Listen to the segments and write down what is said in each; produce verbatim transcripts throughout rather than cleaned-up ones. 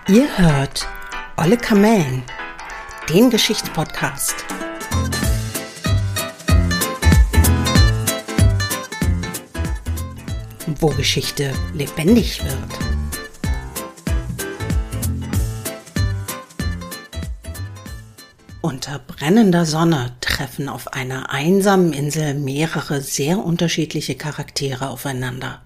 Ihr hört Olle Kamellen, den Geschichtspodcast. Wo Geschichte lebendig wird. Unter brennender Sonne treffen auf einer einsamen Insel mehrere sehr unterschiedliche Charaktere aufeinander.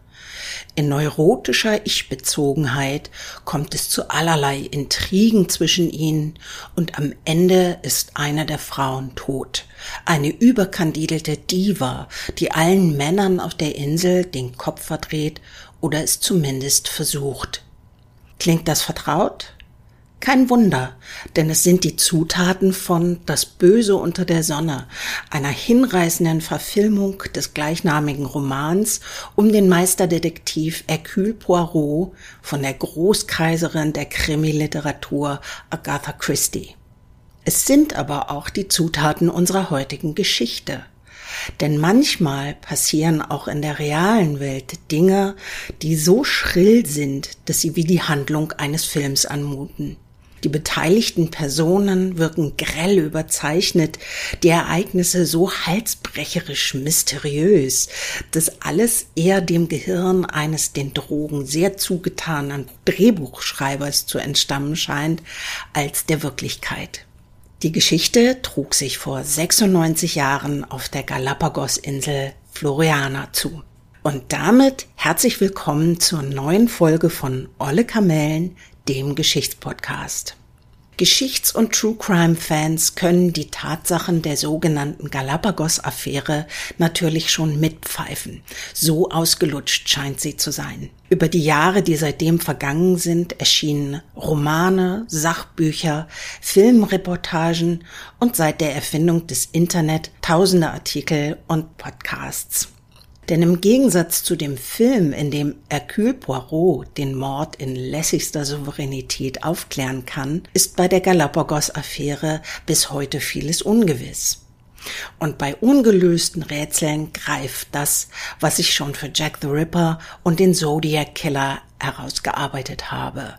In neurotischer Ich-Bezogenheit kommt es zu allerlei Intrigen zwischen ihnen und am Ende ist eine der Frauen tot. Eine überkandidelte Diva, die allen Männern auf der Insel den Kopf verdreht oder es zumindest versucht. Klingt das vertraut? Kein Wunder, denn es sind die Zutaten von Das Böse unter der Sonne, einer hinreißenden Verfilmung des gleichnamigen Romans um den Meisterdetektiv Hercule Poirot von der Großkaiserin der Krimiliteratur Agatha Christie. Es sind aber auch die Zutaten unserer heutigen Geschichte. Denn manchmal passieren auch in der realen Welt Dinge, die so schrill sind, dass sie wie die Handlung eines Films anmuten. Die beteiligten Personen wirken grell überzeichnet, die Ereignisse so halsbrecherisch mysteriös, dass alles eher dem Gehirn eines den Drogen sehr zugetanen Drehbuchschreibers zu entstammen scheint, als der Wirklichkeit. Die Geschichte trug sich vor sechsundneunzig Jahren auf der Galapagos-Insel Floriana zu. Und damit herzlich willkommen zur neuen Folge von Olle Kamellen, dem Geschichtspodcast. Geschichts- und True-Crime-Fans können die Tatsachen der sogenannten Galapagos-Affäre natürlich schon mitpfeifen. So ausgelutscht scheint sie zu sein. Über die Jahre, die seitdem vergangen sind, erschienen Romane, Sachbücher, Filmreportagen und seit der Erfindung des Internet tausende Artikel und Podcasts. Denn im Gegensatz zu dem Film, in dem Hercule Poirot den Mord in lässigster Souveränität aufklären kann, ist bei der Galapagos-Affäre bis heute vieles ungewiss. Und bei ungelösten Rätseln greift das, was ich schon für Jack the Ripper und den Zodiac Killer herausgearbeitet habe: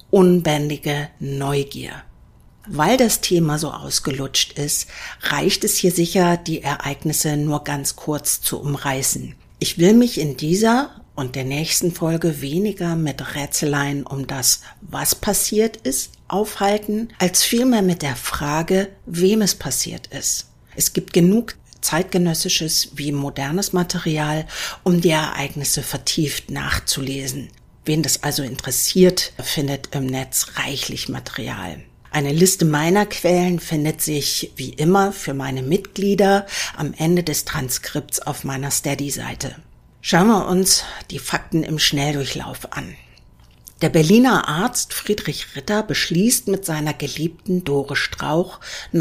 unbändige Neugier. Weil das Thema so ausgelutscht ist, reicht es hier sicher, die Ereignisse nur ganz kurz zu umreißen. Ich will mich in dieser und der nächsten Folge weniger mit Rätseleien um das, was passiert ist, aufhalten, als vielmehr mit der Frage, wem es passiert ist. Es gibt genug zeitgenössisches wie modernes Material, um die Ereignisse vertieft nachzulesen. Wen das also interessiert, findet im Netz reichlich Material. Eine Liste meiner Quellen findet sich, wie immer, für meine Mitglieder am Ende des Transkripts auf meiner Steady-Seite. Schauen wir uns die Fakten im Schnelldurchlauf an. Der Berliner Arzt Friedrich Ritter beschließt mit seiner Geliebten Dore Strauch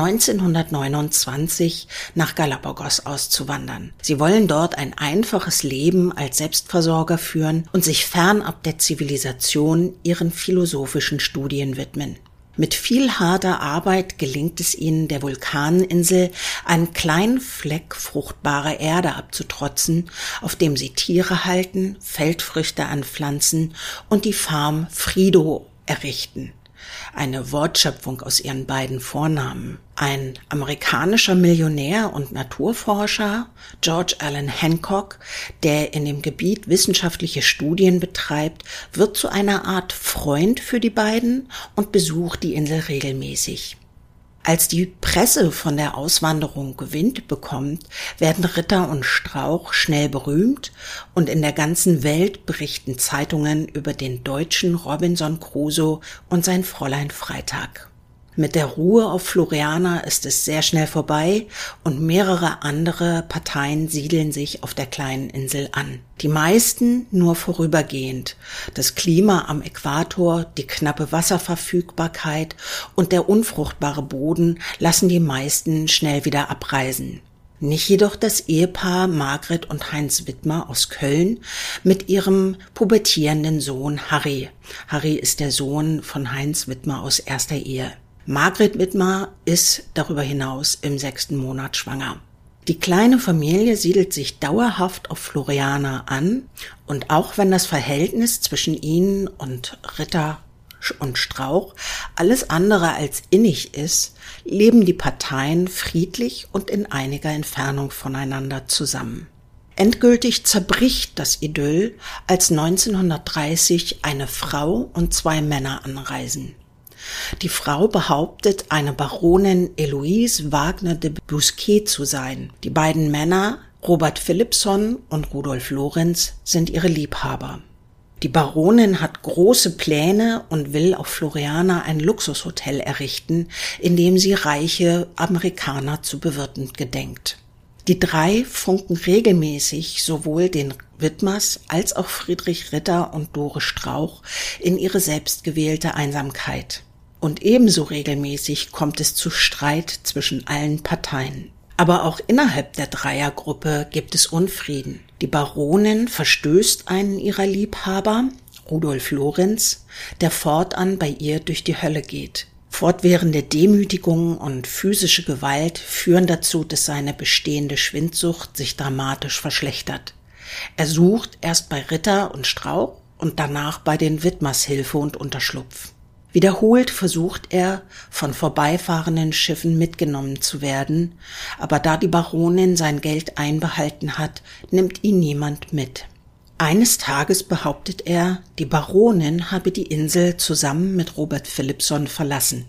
neunzehnhundertneunundzwanzig nach Galapagos auszuwandern. Sie wollen dort ein einfaches Leben als Selbstversorger führen und sich fernab der Zivilisation ihren philosophischen Studien widmen. Mit viel harter Arbeit gelingt es ihnen, der Vulkaninsel einen kleinen Fleck fruchtbarer Erde abzutrotzen, auf dem sie Tiere halten, Feldfrüchte anpflanzen und die Farm Frido errichten. Eine Wortschöpfung aus ihren beiden Vornamen. Ein amerikanischer Millionär und Naturforscher, George Allen Hancock, der in dem Gebiet wissenschaftliche Studien betreibt, wird zu einer Art Freund für die beiden und besucht die Insel regelmäßig. Als die Presse von der Auswanderung Wind bekommt, werden Ritter und Strauch schnell berühmt und in der ganzen Welt berichten Zeitungen über den deutschen Robinson Crusoe und sein Fräulein Freitag. Mit der Ruhe auf Floriana ist es sehr schnell vorbei und mehrere andere Parteien siedeln sich auf der kleinen Insel an. Die meisten nur vorübergehend. Das Klima am Äquator, die knappe Wasserverfügbarkeit und der unfruchtbare Boden lassen die meisten schnell wieder abreisen. Nicht jedoch das Ehepaar Margret und Heinz Widmer aus Köln mit ihrem pubertierenden Sohn Harry. Harry ist der Sohn von Heinz Widmer aus erster Ehe. Margret Widmer ist darüber hinaus im sechsten Monat schwanger. Die kleine Familie siedelt sich dauerhaft auf Floriana an und auch wenn das Verhältnis zwischen ihnen und Ritter und Strauch alles andere als innig ist, leben die Parteien friedlich und in einiger Entfernung voneinander zusammen. Endgültig zerbricht das Idyll, als neunzehnhundertdreißig eine Frau und zwei Männer anreisen. Die Frau behauptet, eine Baronin Eloise Wagner de Bousquet zu sein. Die beiden Männer, Robert Philippson und Rudolf Lorenz, sind ihre Liebhaber. Die Baronin hat große Pläne und will auf Floriana ein Luxushotel errichten, in dem sie reiche Amerikaner zu bewirten gedenkt. Die drei funken regelmäßig sowohl den Widmers als auch Friedrich Ritter und Dore Strauch in ihre selbstgewählte Einsamkeit. Und ebenso regelmäßig kommt es zu Streit zwischen allen Parteien. Aber auch innerhalb der Dreiergruppe gibt es Unfrieden. Die Baronin verstößt einen ihrer Liebhaber, Rudolf Lorenz, der fortan bei ihr durch die Hölle geht. Fortwährende Demütigungen und physische Gewalt führen dazu, dass seine bestehende Schwindsucht sich dramatisch verschlechtert. Er sucht erst bei Ritter und Strauch und danach bei den Widmers Hilfe und Unterschlupf. Wiederholt versucht er, von vorbeifahrenden Schiffen mitgenommen zu werden, aber da die Baronin sein Geld einbehalten hat, nimmt ihn niemand mit. Eines Tages behauptet er, die Baronin habe die Insel zusammen mit Robert Philippson verlassen.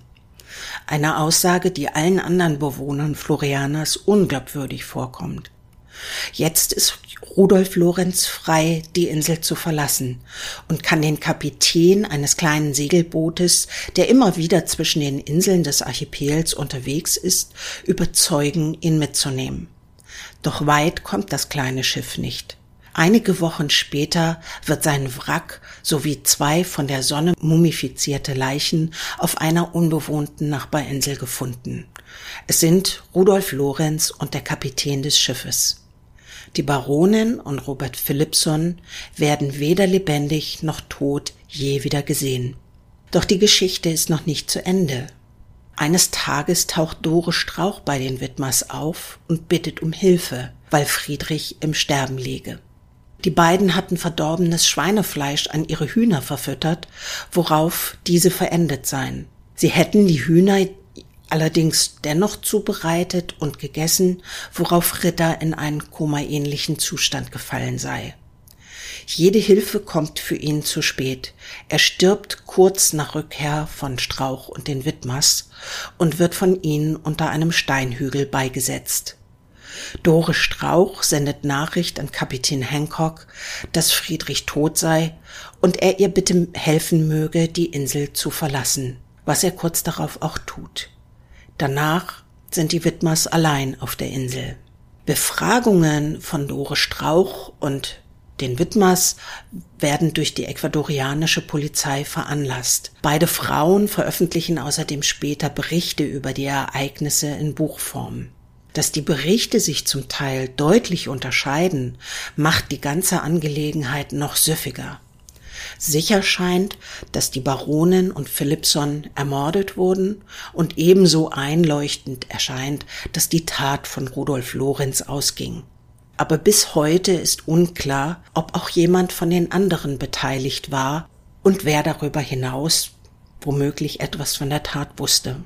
Eine Aussage, die allen anderen Bewohnern Florianas unglaubwürdig vorkommt. Jetzt ist Rudolf Lorenz frei, die Insel zu verlassen und kann den Kapitän eines kleinen Segelbootes, der immer wieder zwischen den Inseln des Archipels unterwegs ist, überzeugen, ihn mitzunehmen. Doch weit kommt das kleine Schiff nicht. Einige Wochen später wird sein Wrack sowie zwei von der Sonne mumifizierte Leichen auf einer unbewohnten Nachbarinsel gefunden. Es sind Rudolf Lorenz und der Kapitän des Schiffes. Die Baronin und Robert Philippson werden weder lebendig noch tot je wieder gesehen. Doch die Geschichte ist noch nicht zu Ende. Eines Tages taucht Dore Strauch bei den Widmers auf und bittet um Hilfe, weil Friedrich im Sterben liege. Die beiden hatten verdorbenes Schweinefleisch an ihre Hühner verfüttert, worauf diese verendet seien. Sie hätten die Hühner allerdings dennoch zubereitet und gegessen, worauf Ritter in einen komaähnlichen Zustand gefallen sei. Jede Hilfe kommt für ihn zu spät. Er stirbt kurz nach Rückkehr von Strauch und den Widmers und wird von ihnen unter einem Steinhügel beigesetzt. Dore Strauch sendet Nachricht an Kapitän Hancock, dass Friedrich tot sei und er ihr bitte helfen möge, die Insel zu verlassen, was er kurz darauf auch tut. Danach sind die Widmers allein auf der Insel. Befragungen von Dore Strauch und den Widmers werden durch die ecuadorianische Polizei veranlasst. Beide Frauen veröffentlichen außerdem später Berichte über die Ereignisse in Buchform. Dass die Berichte sich zum Teil deutlich unterscheiden, macht die ganze Angelegenheit noch süffiger. Sicher scheint, dass die Baronin und Philippson ermordet wurden und ebenso einleuchtend erscheint, dass die Tat von Rudolf Lorenz ausging. Aber bis heute ist unklar, ob auch jemand von den anderen beteiligt war und wer darüber hinaus womöglich etwas von der Tat wusste.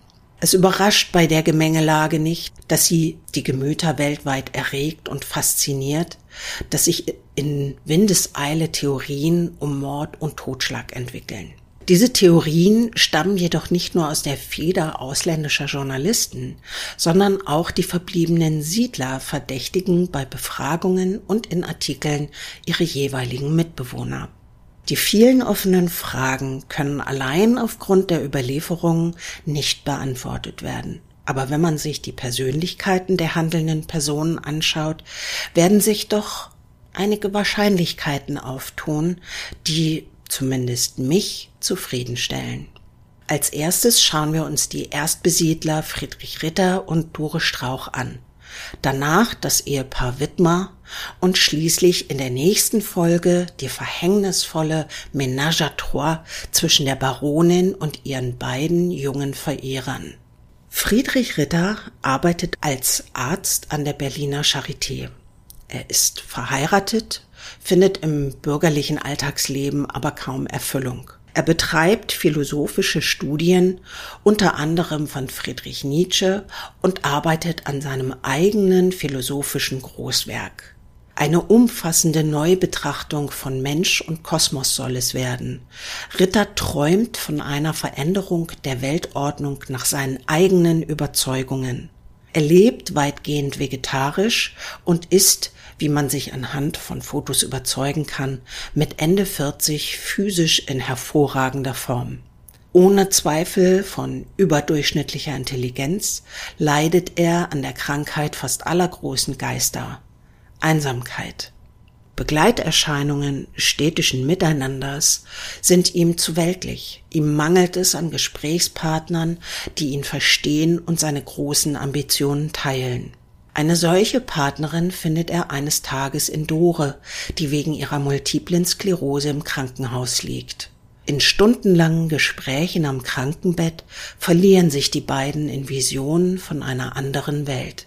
Es überrascht bei der Gemengelage nicht, dass sie die Gemüter weltweit erregt und fasziniert, dass sich in Windeseile Theorien um Mord und Totschlag entwickeln. Diese Theorien stammen jedoch nicht nur aus der Feder ausländischer Journalisten, sondern auch die verbliebenen Siedler verdächtigen bei Befragungen und in Artikeln ihre jeweiligen Mitbewohner. Die vielen offenen Fragen können allein aufgrund der Überlieferungen nicht beantwortet werden. Aber wenn man sich die Persönlichkeiten der handelnden Personen anschaut, werden sich doch einige Wahrscheinlichkeiten auftun, die zumindest mich zufriedenstellen. Als erstes schauen wir uns die Erstbesiedler Friedrich Ritter und Dore Strauch an. Danach das Ehepaar Widmer und schließlich in der nächsten Folge die verhängnisvolle Ménage à trois zwischen der Baronin und ihren beiden jungen Verehrern. Friedrich Ritter arbeitet als Arzt an der Berliner Charité. Er ist verheiratet, findet im bürgerlichen Alltagsleben aber kaum Erfüllung. Er betreibt philosophische Studien, unter anderem von Friedrich Nietzsche, und arbeitet an seinem eigenen philosophischen Großwerk. Eine umfassende Neubetrachtung von Mensch und Kosmos soll es werden. Ritter träumt von einer Veränderung der Weltordnung nach seinen eigenen Überzeugungen. Er lebt weitgehend vegetarisch und ist, wie man sich anhand von Fotos überzeugen kann, mit Ende vierzig physisch in hervorragender Form. Ohne Zweifel von überdurchschnittlicher Intelligenz leidet er an der Krankheit fast aller großen Geister: Einsamkeit. Begleiterscheinungen städtischen Miteinanders sind ihm zu weltlich. Ihm mangelt es an Gesprächspartnern, die ihn verstehen und seine großen Ambitionen teilen. Eine solche Partnerin findet er eines Tages in Dore, die wegen ihrer multiplen Sklerose im Krankenhaus liegt. In stundenlangen Gesprächen am Krankenbett verlieren sich die beiden in Visionen von einer anderen Welt.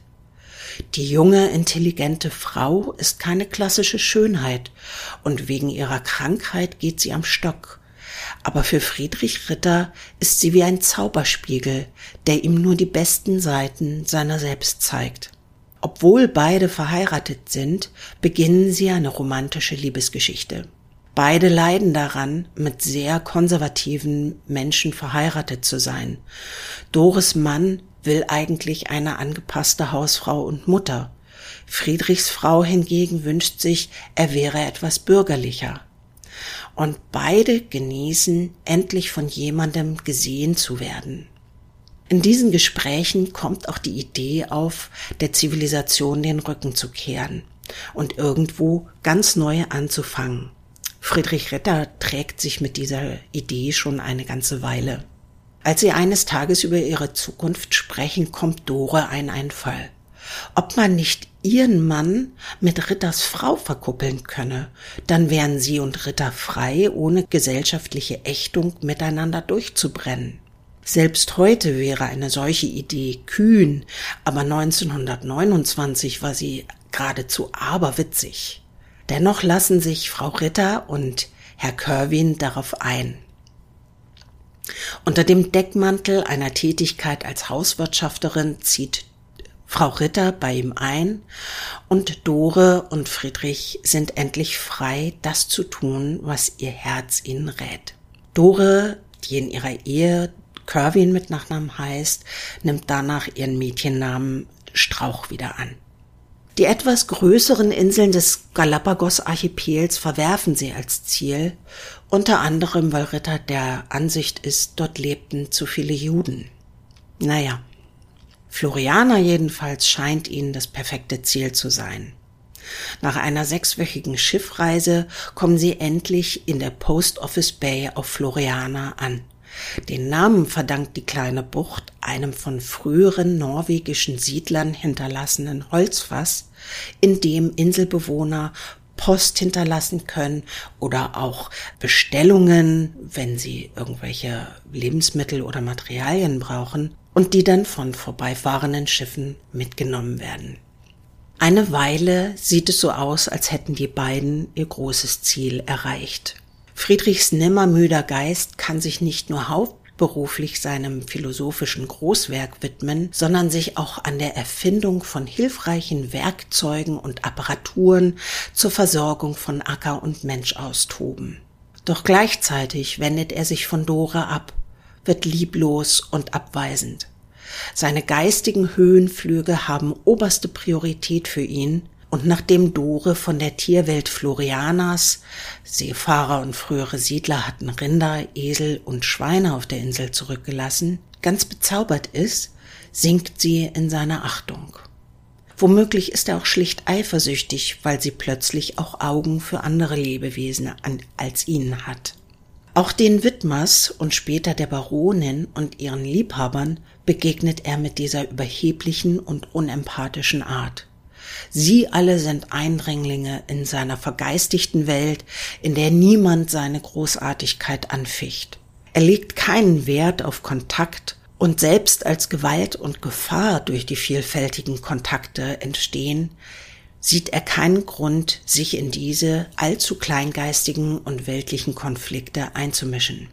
Die junge, intelligente Frau ist keine klassische Schönheit und wegen ihrer Krankheit geht sie am Stock. Aber für Friedrich Ritter ist sie wie ein Zauberspiegel, der ihm nur die besten Seiten seiner selbst zeigt. Obwohl beide verheiratet sind, beginnen sie eine romantische Liebesgeschichte. Beide leiden daran, mit sehr konservativen Menschen verheiratet zu sein. Dores Mann will eigentlich eine angepasste Hausfrau und Mutter. Friedrichs Frau hingegen wünscht sich, er wäre etwas bürgerlicher. Und beide genießen, endlich von jemandem gesehen zu werden. In diesen Gesprächen kommt auch die Idee auf, der Zivilisation den Rücken zu kehren und irgendwo ganz neu anzufangen. Friedrich Ritter trägt sich mit dieser Idee schon eine ganze Weile. Als sie eines Tages über ihre Zukunft sprechen, kommt Dore ein Einfall. Ob man nicht ihren Mann mit Ritters Frau verkuppeln könne, dann wären sie und Ritter frei, ohne gesellschaftliche Ächtung miteinander durchzubrennen. Selbst heute wäre eine solche Idee kühn, aber neunzehnhundertneunundzwanzig war sie geradezu aberwitzig. Dennoch lassen sich Frau Ritter und Herr Körwin darauf ein. Unter dem Deckmantel einer Tätigkeit als Hauswirtschafterin zieht Frau Ritter bei ihm ein und Dore und Friedrich sind endlich frei, das zu tun, was ihr Herz ihnen rät. Dore, die in ihrer Ehe Körwin mit Nachnamen heißt, nimmt danach ihren Mädchennamen Strauch wieder an. Die etwas größeren Inseln des Galapagos-Archipels verwerfen sie als Ziel, unter anderem, weil Ritter der Ansicht ist, dort lebten zu viele Juden. Naja, Floriana jedenfalls scheint ihnen das perfekte Ziel zu sein. Nach einer sechswöchigen Schiffreise kommen sie endlich in der Post Office Bay auf Floriana an. Den Namen verdankt die kleine Bucht einem von früheren norwegischen Siedlern hinterlassenen Holzfass, in dem Inselbewohner Post hinterlassen können oder auch Bestellungen, wenn sie irgendwelche Lebensmittel oder Materialien brauchen, und die dann von vorbeifahrenden Schiffen mitgenommen werden. Eine Weile sieht es so aus, als hätten die beiden ihr großes Ziel erreicht. Friedrichs nimmermüder Geist kann sich nicht nur hauptberuflich seinem philosophischen Großwerk widmen, sondern sich auch an der Erfindung von hilfreichen Werkzeugen und Apparaturen zur Versorgung von Acker und Mensch austoben. Doch gleichzeitig wendet er sich von Dore ab, wird lieblos und abweisend. Seine geistigen Höhenflüge haben oberste Priorität für ihn, und nachdem Dore von der Tierwelt Florianas, Seefahrer und frühere Siedler hatten Rinder, Esel und Schweine auf der Insel zurückgelassen, ganz bezaubert ist, sinkt sie in seine Achtung. Womöglich ist er auch schlicht eifersüchtig, weil sie plötzlich auch Augen für andere Lebewesen als ihn hat. Auch den Widmers und später der Baronin und ihren Liebhabern begegnet er mit dieser überheblichen und unempathischen Art. Sie alle sind Eindringlinge in seiner vergeistigten Welt, in der niemand seine Großartigkeit anficht. Er legt keinen Wert auf Kontakt und selbst als Gewalt und Gefahr durch die vielfältigen Kontakte entstehen, sieht er keinen Grund, sich in diese allzu kleingeistigen und weltlichen Konflikte einzumischen.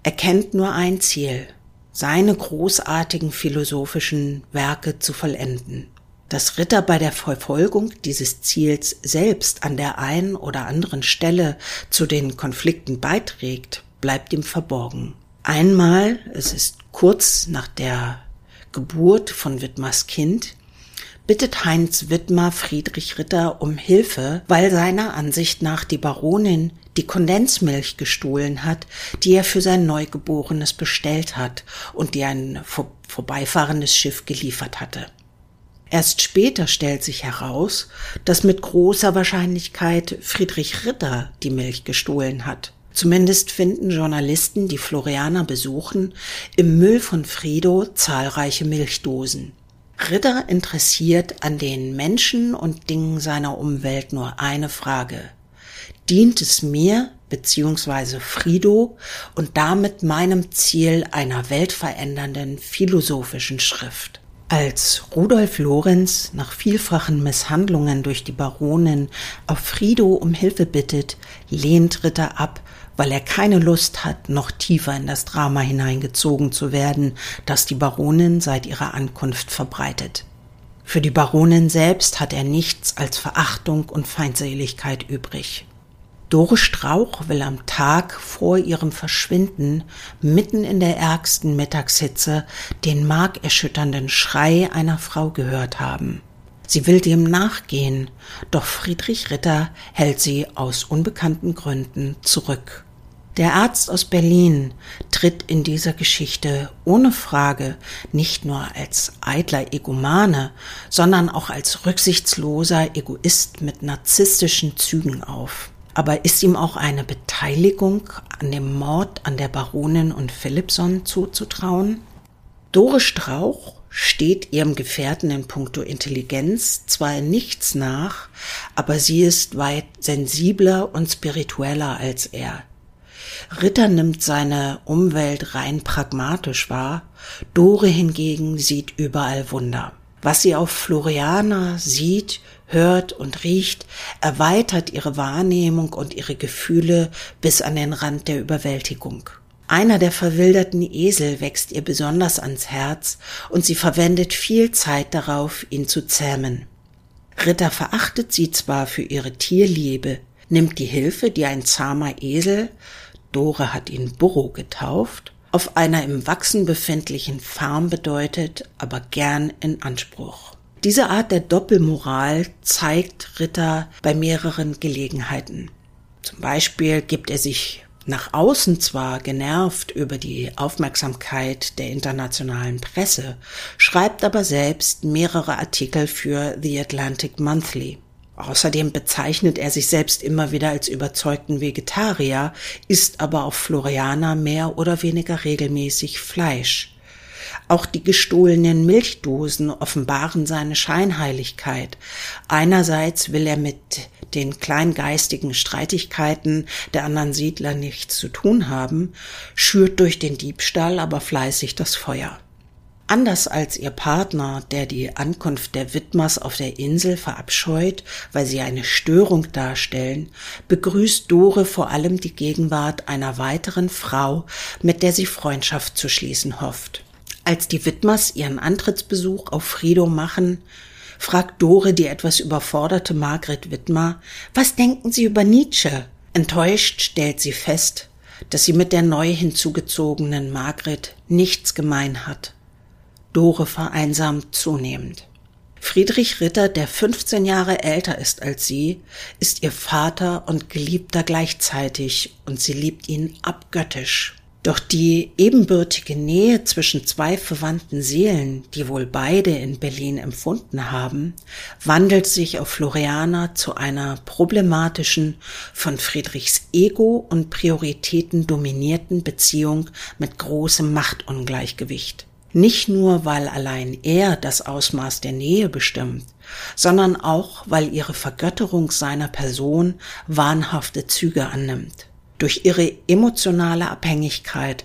Er kennt nur ein Ziel, seine großartigen philosophischen Werke zu vollenden. Dass Ritter bei der Verfolgung dieses Ziels selbst an der einen oder anderen Stelle zu den Konflikten beiträgt, bleibt ihm verborgen. Einmal, es ist kurz nach der Geburt von Widmers Kind, bittet Heinz Widmer Friedrich Ritter um Hilfe, weil seiner Ansicht nach die Baronin die Kondensmilch gestohlen hat, die er für sein Neugeborenes bestellt hat und die ein vor- vorbeifahrendes Schiff geliefert hatte. Erst später stellt sich heraus, dass mit großer Wahrscheinlichkeit Friedrich Ritter die Milch gestohlen hat. Zumindest finden Journalisten, die Floriana besuchen, im Müll von Frido zahlreiche Milchdosen. Ritter interessiert an den Menschen und Dingen seiner Umwelt nur eine Frage: Dient es mir bzw. Frido und damit meinem Ziel einer weltverändernden philosophischen Schrift? Als Rudolf Lorenz nach vielfachen Misshandlungen durch die Baronin auf Frido um Hilfe bittet, lehnt Ritter ab, weil er keine Lust hat, noch tiefer in das Drama hineingezogen zu werden, das die Baronin seit ihrer Ankunft verbreitet. Für die Baronin selbst hat er nichts als Verachtung und Feindseligkeit übrig. Dore Strauch will am Tag vor ihrem Verschwinden mitten in der ärgsten Mittagshitze den markerschütternden Schrei einer Frau gehört haben. Sie will dem nachgehen, doch Friedrich Ritter hält sie aus unbekannten Gründen zurück. Der Arzt aus Berlin tritt in dieser Geschichte ohne Frage nicht nur als eitler Egomane, sondern auch als rücksichtsloser Egoist mit narzisstischen Zügen auf. Aber ist ihm auch eine Beteiligung an dem Mord an der Baronin und Philippson zuzutrauen? Dore Strauch steht ihrem Gefährten in puncto Intelligenz zwar in nichts nach, aber sie ist weit sensibler und spiritueller als er. Ritter nimmt seine Umwelt rein pragmatisch wahr, Dore hingegen sieht überall Wunder. Was sie auf Floriana sieht, hört und riecht, erweitert ihre Wahrnehmung und ihre Gefühle bis an den Rand der Überwältigung. Einer der verwilderten Esel wächst ihr besonders ans Herz und sie verwendet viel Zeit darauf, ihn zu zähmen. Ritter verachtet sie zwar für ihre Tierliebe, nimmt die Hilfe, die ein zahmer Esel, Dore hat ihn Burro getauft, auf einer im Wachsen befindlichen Farm bedeutet, aber gern in Anspruch. Diese Art der Doppelmoral zeigt Ritter bei mehreren Gelegenheiten. Zum Beispiel gibt er sich nach außen zwar genervt über die Aufmerksamkeit der internationalen Presse, schreibt aber selbst mehrere Artikel für The Atlantic Monthly. Außerdem bezeichnet er sich selbst immer wieder als überzeugten Vegetarier, isst aber auf Floriana mehr oder weniger regelmäßig Fleisch. Auch die gestohlenen Milchdosen offenbaren seine Scheinheiligkeit. Einerseits will er mit den kleingeistigen Streitigkeiten der anderen Siedler nichts zu tun haben, schürt durch den Diebstahl aber fleißig das Feuer. Anders als ihr Partner, der die Ankunft der Widmers auf der Insel verabscheut, weil sie eine Störung darstellen, begrüßt Dore vor allem die Gegenwart einer weiteren Frau, mit der sie Freundschaft zu schließen hofft. Als die Widmers ihren Antrittsbesuch auf Frido machen, fragt Dore die etwas überforderte Margret Widmer: Was denken Sie über Nietzsche? Enttäuscht stellt sie fest, dass sie mit der neu hinzugezogenen Margret nichts gemein hat. Dore vereinsamt zunehmend. Friedrich Ritter, der fünfzehn Jahre älter ist als sie, ist ihr Vater und Geliebter gleichzeitig und sie liebt ihn abgöttisch. Doch die ebenbürtige Nähe zwischen zwei verwandten Seelen, die wohl beide in Berlin empfunden haben, wandelt sich auf Floriana zu einer problematischen, von Friedrichs Ego und Prioritäten dominierten Beziehung mit großem Machtungleichgewicht. Nicht nur, weil allein er das Ausmaß der Nähe bestimmt, sondern auch, weil ihre Vergötterung seiner Person wahnhafte Züge annimmt. Durch ihre emotionale Abhängigkeit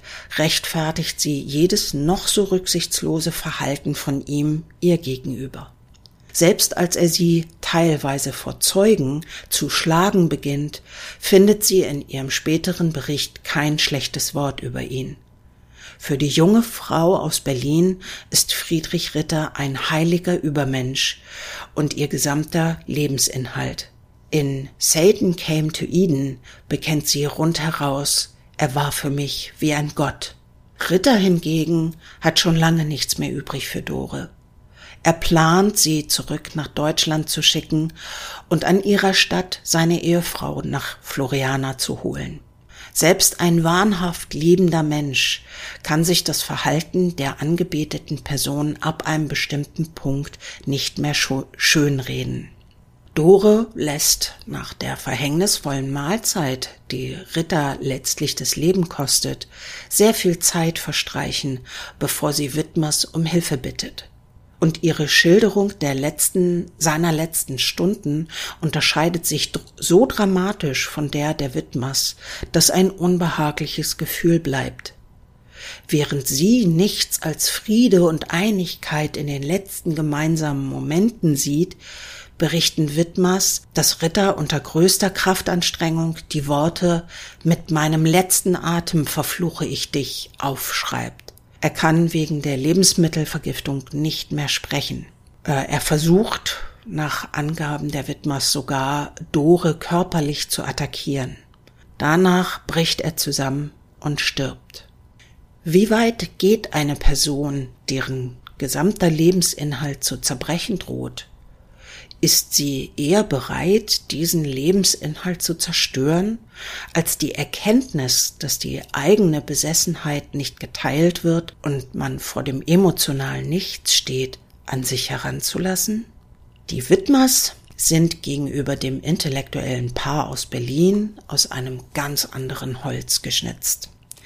rechtfertigt sie jedes noch so rücksichtslose Verhalten von ihm ihr gegenüber. Selbst als er sie teilweise vor Zeugen zu schlagen beginnt, findet sie in ihrem späteren Bericht kein schlechtes Wort über ihn. Für die junge Frau aus Berlin ist Friedrich Ritter ein heiliger Übermensch und ihr gesamter Lebensinhalt. In Satan Came to Eden bekennt sie rundheraus, er war für mich wie ein Gott. Ritter hingegen hat schon lange nichts mehr übrig für Dore. Er plant, sie zurück nach Deutschland zu schicken und an ihrer Stadt seine Ehefrau nach Floriana zu holen. Selbst ein wahnhaft liebender Mensch kann sich das Verhalten der angebeteten Person ab einem bestimmten Punkt nicht mehr schönreden. Dore lässt nach der verhängnisvollen Mahlzeit, die Ritter letztlich das Leben kostet, sehr viel Zeit verstreichen, bevor sie Widmers um Hilfe bittet. Und ihre Schilderung der letzten, seiner letzten Stunden unterscheidet sich so dramatisch von der der Widmers, dass ein unbehagliches Gefühl bleibt. Während sie nichts als Friede und Einigkeit in den letzten gemeinsamen Momenten sieht, berichten Widmers, dass Ritter unter größter Kraftanstrengung die Worte »Mit meinem letzten Atem verfluche ich dich« aufschreibt. Er kann wegen der Lebensmittelvergiftung nicht mehr sprechen. Er versucht, nach Angaben der Widmers sogar, Dore körperlich zu attackieren. Danach bricht er zusammen und stirbt. Wie weit geht eine Person, deren gesamter Lebensinhalt zu zerbrechen droht? Ist sie eher bereit, diesen Lebensinhalt zu zerstören, als die Erkenntnis, dass die eigene Besessenheit nicht geteilt wird und man vor dem emotionalen Nichts steht, an sich heranzulassen? Die Widmers sind gegenüber dem intellektuellen Paar aus Berlin aus einem ganz anderen Holz geschnitzt.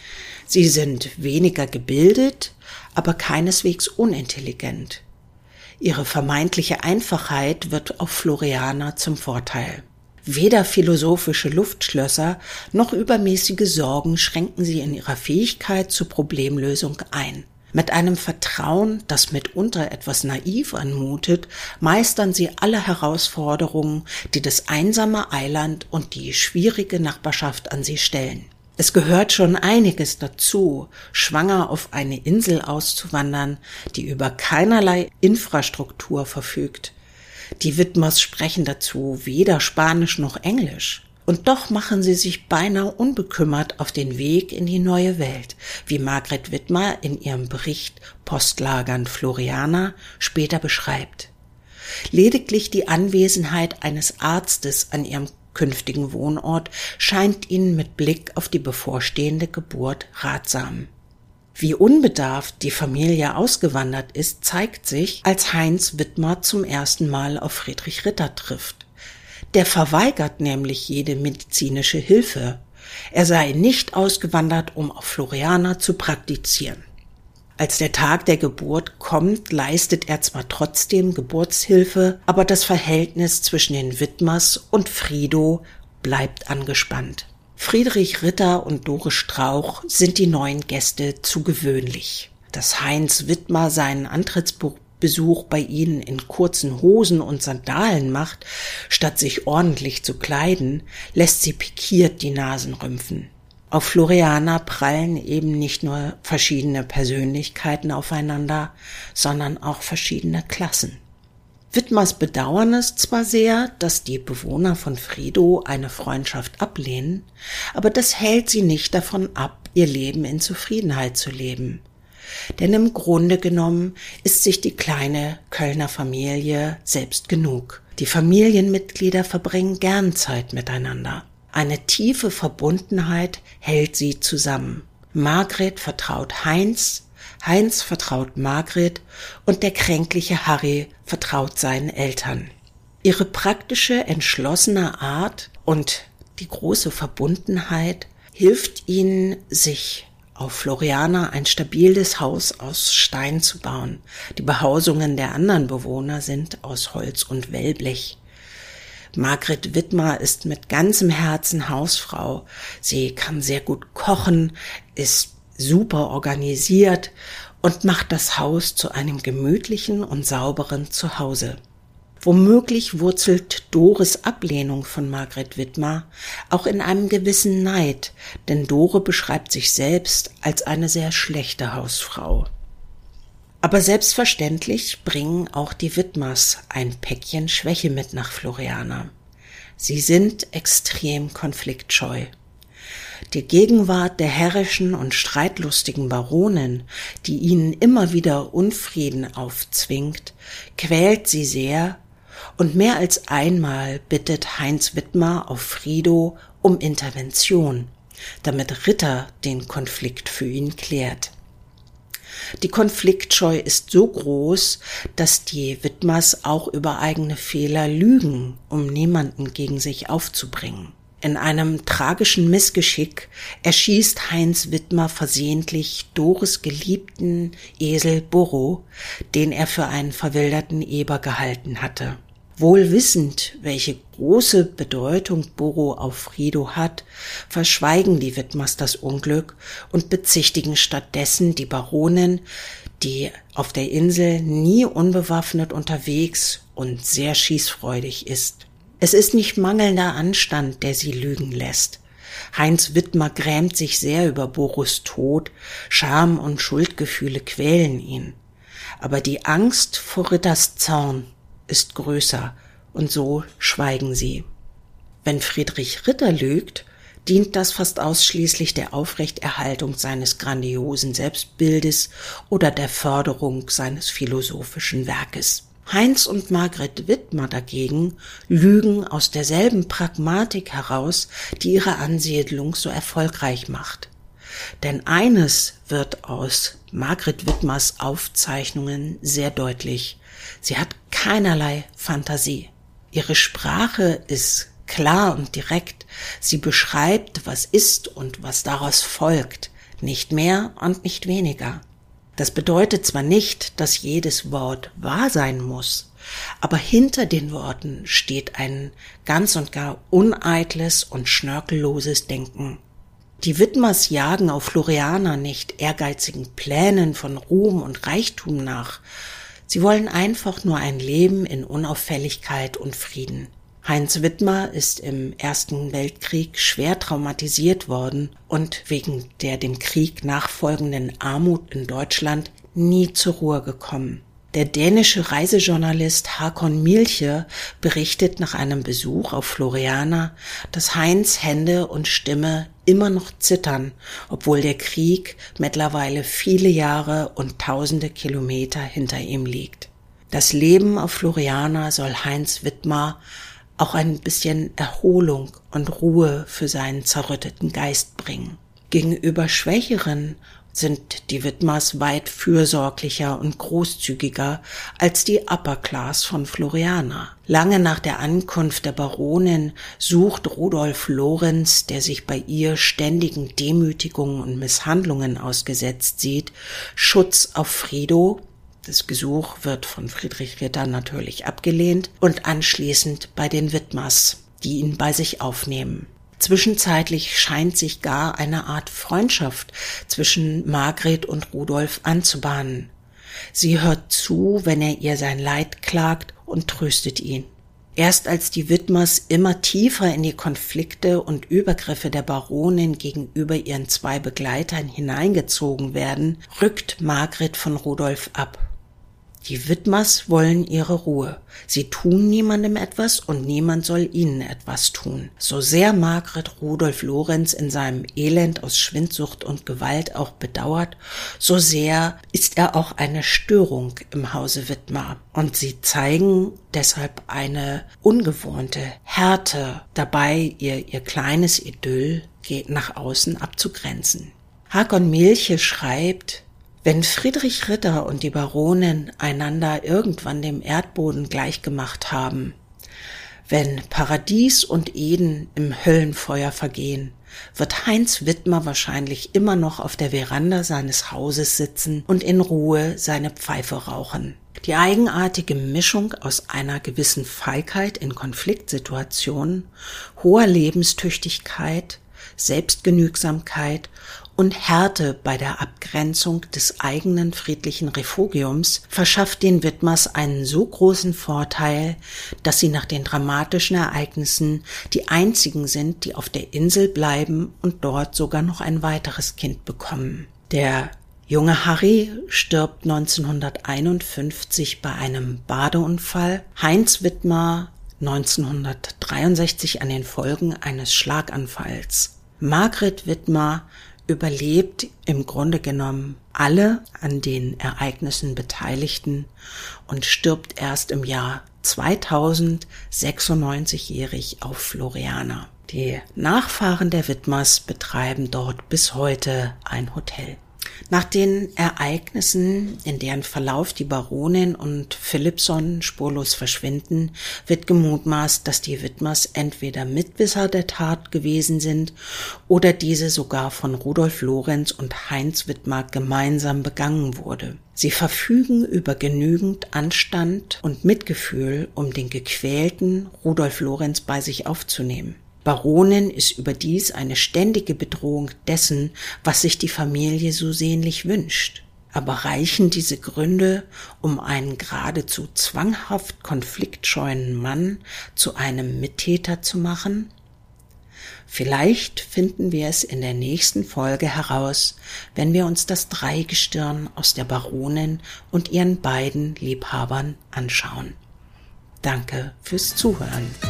Sie sind weniger gebildet, aber keineswegs unintelligent. Ihre vermeintliche Einfachheit wird auf Floriana zum Vorteil. Weder philosophische Luftschlösser noch übermäßige Sorgen schränken sie in ihrer Fähigkeit zur Problemlösung ein. Mit einem Vertrauen, das mitunter etwas naiv anmutet, meistern sie alle Herausforderungen, die das einsame Eiland und die schwierige Nachbarschaft an sie stellen. Es gehört schon einiges dazu, schwanger auf eine Insel auszuwandern, die über keinerlei Infrastruktur verfügt. Die Widmers sprechen dazu weder Spanisch noch Englisch. Und doch machen sie sich beinahe unbekümmert auf den Weg in die neue Welt, wie Margret Widmer in ihrem Bericht Postlagernd Floriana später beschreibt. Lediglich die Anwesenheit eines Arztes an ihrem künftigen Wohnort scheint ihnen mit Blick auf die bevorstehende Geburt ratsam. Wie unbedarft die Familie ausgewandert ist, zeigt sich, als Heinz Widmer zum ersten Mal auf Friedrich Ritter trifft. Der verweigert nämlich jede medizinische Hilfe. Er sei nicht ausgewandert, um auf Floriana zu praktizieren. Als der Tag der Geburt kommt, leistet er zwar trotzdem Geburtshilfe, aber das Verhältnis zwischen den Widmers und Frido bleibt angespannt. Friedrich Ritter und Dore Strauch sind die neuen Gäste zu gewöhnlich. Dass Heinz Widmer seinen Antrittsbesuch bei ihnen in kurzen Hosen und Sandalen macht, statt sich ordentlich zu kleiden, lässt sie pikiert die Nasen rümpfen. Auf Floriana prallen eben nicht nur verschiedene Persönlichkeiten aufeinander, sondern auch verschiedene Klassen. Widmers bedauern es zwar sehr, dass die Bewohner von Frido eine Freundschaft ablehnen, aber das hält sie nicht davon ab, ihr Leben in Zufriedenheit zu leben. Denn im Grunde genommen ist sich die kleine Kölner Familie selbst genug. Die Familienmitglieder verbringen gern Zeit miteinander. Eine tiefe Verbundenheit hält sie zusammen. Margret vertraut Heinz, Heinz vertraut Margret und der kränkliche Harry vertraut seinen Eltern. Ihre praktische, entschlossene Art und die große Verbundenheit hilft ihnen, sich auf Floriana ein stabiles Haus aus Stein zu bauen. Die Behausungen der anderen Bewohner sind aus Holz und Wellblech. Margret Widmer ist mit ganzem Herzen Hausfrau. Sie kann sehr gut kochen, ist super organisiert und macht das Haus zu einem gemütlichen und sauberen Zuhause. Womöglich wurzelt Dores Ablehnung von Margret Widmer auch in einem gewissen Neid, denn Dore beschreibt sich selbst als eine sehr schlechte Hausfrau. Aber selbstverständlich bringen auch die Widmers ein Päckchen Schwäche mit nach Floriana. Sie sind extrem konfliktscheu. Die Gegenwart der herrischen und streitlustigen Baronin, die ihnen immer wieder Unfrieden aufzwingt, quält sie sehr, und mehr als einmal bittet Heinz Widmer auf Frido um Intervention, damit Ritter den Konflikt für ihn klärt. Die Konfliktscheu ist so groß, dass die Widmers auch über eigene Fehler lügen, um niemanden gegen sich aufzubringen. In einem tragischen Missgeschick erschießt Heinz Widmer versehentlich Dores geliebten Esel Burro, den er für einen verwilderten Eber gehalten hatte. Wohl wissend, welche große Bedeutung Burro auf Frido hat, verschweigen die Widmers das Unglück und bezichtigen stattdessen die Baronin, die auf der Insel nie unbewaffnet unterwegs und sehr schießfreudig ist. Es ist nicht mangelnder Anstand, der sie lügen lässt. Heinz Widmer grämt sich sehr über Burros Tod, Scham und Schuldgefühle quälen ihn. Aber die Angst vor Ritters Zorn ist größer, und so schweigen sie. Wenn Friedrich Ritter lügt, dient das fast ausschließlich der Aufrechterhaltung seines grandiosen Selbstbildes oder der Förderung seines philosophischen Werkes. Heinz und Margret Widmer dagegen lügen aus derselben Pragmatik heraus, die ihre Ansiedlung so erfolgreich macht. Denn eines wird aus Margret Widmers Aufzeichnungen sehr deutlich: Sie hat keinerlei Fantasie. Ihre Sprache ist klar und direkt. Sie beschreibt, was ist und was daraus folgt, nicht mehr und nicht weniger. Das bedeutet zwar nicht, dass jedes Wort wahr sein muss, aber hinter den Worten steht ein ganz und gar uneitles und schnörkelloses Denken. Die Widmers jagen auf Floriana nicht ehrgeizigen Plänen von Ruhm und Reichtum nach. Sie wollen einfach nur ein Leben in Unauffälligkeit und Frieden. Heinz Widmer ist im Ersten Weltkrieg schwer traumatisiert worden und wegen der dem Krieg nachfolgenden Armut in Deutschland nie zur Ruhe gekommen. Der dänische Reisejournalist Hakon Mielche berichtet nach einem Besuch auf Floriana, dass Heinz Hände und Stimme immer noch zittern, obwohl der Krieg mittlerweile viele Jahre und tausende Kilometer hinter ihm liegt. Das Leben auf Floriana soll Heinz Widmer auch ein bisschen Erholung und Ruhe für seinen zerrütteten Geist bringen. Gegenüber Schwächeren sind die Widmers weit fürsorglicher und großzügiger als die Upper Class von Floriana. Lange nach der Ankunft der Baronin sucht Rudolf Lorenz, der sich bei ihr ständigen Demütigungen und Misshandlungen ausgesetzt sieht, Schutz auf Frido. Das Gesuch wird von Friedrich Ritter natürlich abgelehnt und anschließend bei den Widmers, die ihn bei sich aufnehmen. Zwischenzeitlich scheint sich gar eine Art Freundschaft zwischen Margret und Rudolf anzubahnen. Sie hört zu, wenn er ihr sein Leid klagt, und tröstet ihn. Erst als die Widmers immer tiefer in die Konflikte und Übergriffe der Baronin gegenüber ihren zwei Begleitern hineingezogen werden, rückt Margret von Rudolf ab. Die Widmers wollen ihre Ruhe. Sie tun niemandem etwas und niemand soll ihnen etwas tun. So sehr Margret Rudolf Lorenz in seinem Elend aus Schwindsucht und Gewalt auch bedauert, so sehr ist er auch eine Störung im Hause Widmer. Und sie zeigen deshalb eine ungewohnte Härte dabei, ihr, ihr kleines Idyll geht nach außen abzugrenzen. Hakon Mielche schreibt: Wenn Friedrich Ritter und die Baronin einander irgendwann dem Erdboden gleichgemacht haben, wenn Paradies und Eden im Höllenfeuer vergehen, wird Heinz Widmer wahrscheinlich immer noch auf der Veranda seines Hauses sitzen und in Ruhe seine Pfeife rauchen. Die eigenartige Mischung aus einer gewissen Feigheit in Konfliktsituationen, hoher Lebenstüchtigkeit, Selbstgenügsamkeit und Härte bei der Abgrenzung des eigenen friedlichen Refugiums verschafft den Widmers einen so großen Vorteil, dass sie nach den dramatischen Ereignissen die einzigen sind, die auf der Insel bleiben und dort sogar noch ein weiteres Kind bekommen. Der junge Harry stirbt neunzehnhunderteinundfünfzig bei einem Badeunfall, Heinz Widmer neunzehnhundertdreiundsechzig an den Folgen eines Schlaganfalls. Margret Widmer überlebt im Grunde genommen alle an den Ereignissen Beteiligten und stirbt erst im Jahr zweitausend sechsundneunzigjährig auf Floriana. Die Nachfahren der Widmers betreiben dort bis heute ein Hotel. Nach den Ereignissen, in deren Verlauf die Baronin und Philippson spurlos verschwinden, wird gemutmaßt, dass die Widmers entweder Mitwisser der Tat gewesen sind oder diese sogar von Rudolf Lorenz und Heinz Widmer gemeinsam begangen wurde. Sie verfügen über genügend Anstand und Mitgefühl, um den gequälten Rudolf Lorenz bei sich aufzunehmen. Baronin ist überdies eine ständige Bedrohung dessen, was sich die Familie so sehnlich wünscht. Aber reichen diese Gründe, um einen geradezu zwanghaft konfliktscheuen Mann zu einem Mittäter zu machen? Vielleicht finden wir es in der nächsten Folge heraus, wenn wir uns das Dreigestirn aus der Baronin und ihren beiden Liebhabern anschauen. Danke fürs Zuhören.